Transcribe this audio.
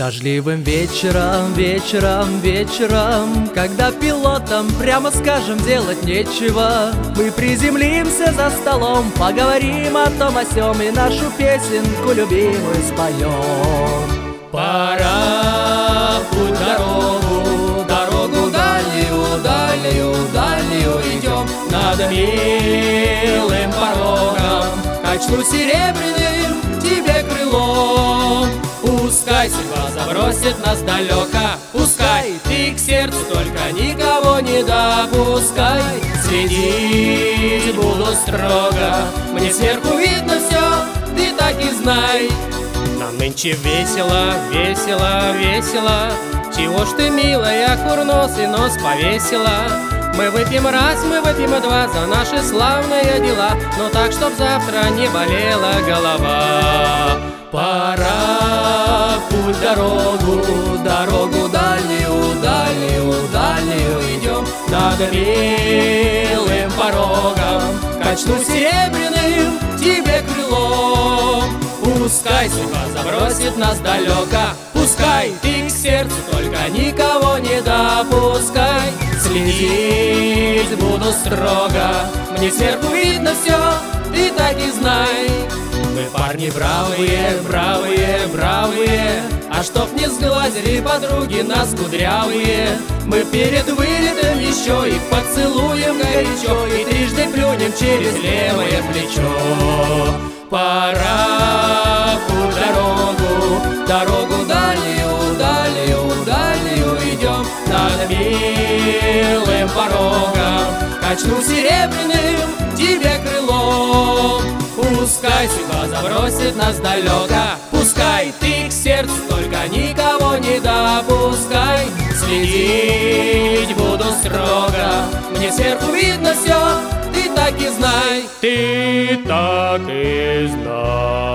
Дождливым вечером, вечером, вечером, когда пилотам, прямо скажем, делать нечего, мы приземлимся за столом, поговорим о том о сём и нашу песенку любимую споем. Пора в путь дорогу, дорогу дальнюю, дальнюю, дальнюю идем. Над милым порогом качну серебряным тебе крылом. Пускай судьба забросит нас далеко, пускай ты к сердцу только никого не допускай. Следить буду строго, мне сверху видно все, ты так и знай. Нам нынче весело, весело, весело. Чего ж ты, милая, курносый нос повесила? Мы выпьем раз, мы выпьем два за наши славные дела, но так, чтоб завтра не болела голова. Пора в путь дорогу, дорогу дальнюю, дальнюю, дальнюю идем. Над милым порогом качну серебряным тебе крылом. Пускай судьба забросит нас далеко, пускай ты к сердцу только никого не допускай. Следить буду строго, мне сверху видно все, ты так и знай. Мы парни бравые, бравые, бравые, а чтоб не сглазили подруги нас кудрявые, мы перед вылетом еще их поцелуем горячо и трижды плюнем через левое плечо. Пора в путь дорогу, дорогу дальнюю, дальнюю, дальнюю идем. Над милым порогом качну серебряным тебе крылом. Пускай судьба забросит нас далеко, пускай ты к сердцу только никого не допускай. Следить буду строго, мне сверху видно все, ты так и знай. Ты так и знай.